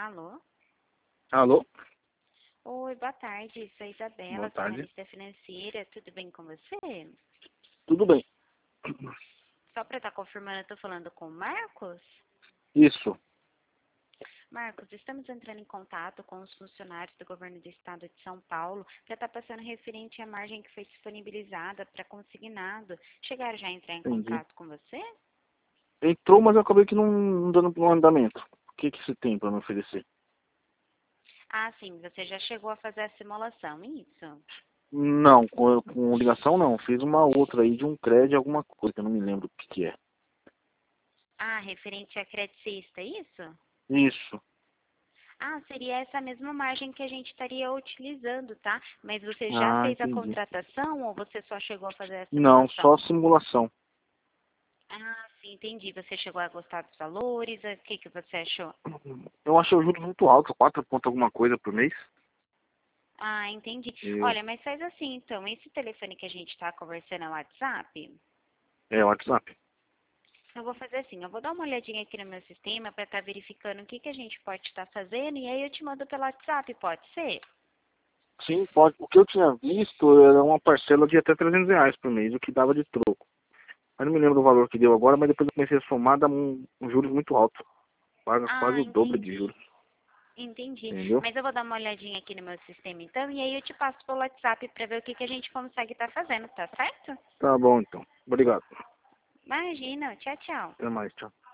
Alô? Alô? Oi, boa tarde. Sou a Boa Isabela, sou tarde. analista financeira. Tudo bem com você? Tudo bem. Só para estar confirmando, eu estou falando com o Marcos? Isso. Marcos, estamos entrando em contato com os funcionários do governo do estado de São Paulo para estar passando referente à margem que foi disponibilizada para consignado. Chegaram já a entrar em Entendi. contato com você? Entrou, mas eu acabei que não dando um andamento. O que você tem para me oferecer? Ah, sim, você já chegou a fazer a simulação, isso? Não, com ligação não. Fiz uma outra aí de um crédito, alguma coisa, que eu não me lembro o que é. Ah, referente a credicista, isso? Isso. Ah, seria essa mesma margem que a gente estaria utilizando, tá? Mas você já Ah, fez a entendi. contratação ou você só chegou a fazer a Não, simulação? só simulação. Ah, sim, entendi. Você chegou a gostar dos valores? O que que você achou? Eu achei o juros muito alto, 4 ponto alguma coisa por mês. Ah, entendi. E, Olha, mas faz assim, então. Esse telefone que a gente está conversando é o WhatsApp? é WhatsApp. Eu vou fazer assim, eu vou dar uma olhadinha aqui no meu sistema para estar verificando o que que a gente pode estar fazendo e aí eu te mando pelo WhatsApp, pode ser? Sim, pode. O que eu tinha visto era uma parcela de até R$ 300 por mês, o que dava de troco. Eu não me lembro do valor que deu agora, mas depois eu comecei a somar, dá um juros muito alto. Paga quase Ah, o dobro de entendi. juros. Entendi. Entendeu? Mas eu vou dar uma olhadinha aqui no meu sistema então, e aí eu te passo pelo WhatsApp para ver o que que a gente consegue estar fazendo, tá certo? Tá bom, então. Obrigado. Imagina. Tchau, tchau. Até mais, tchau.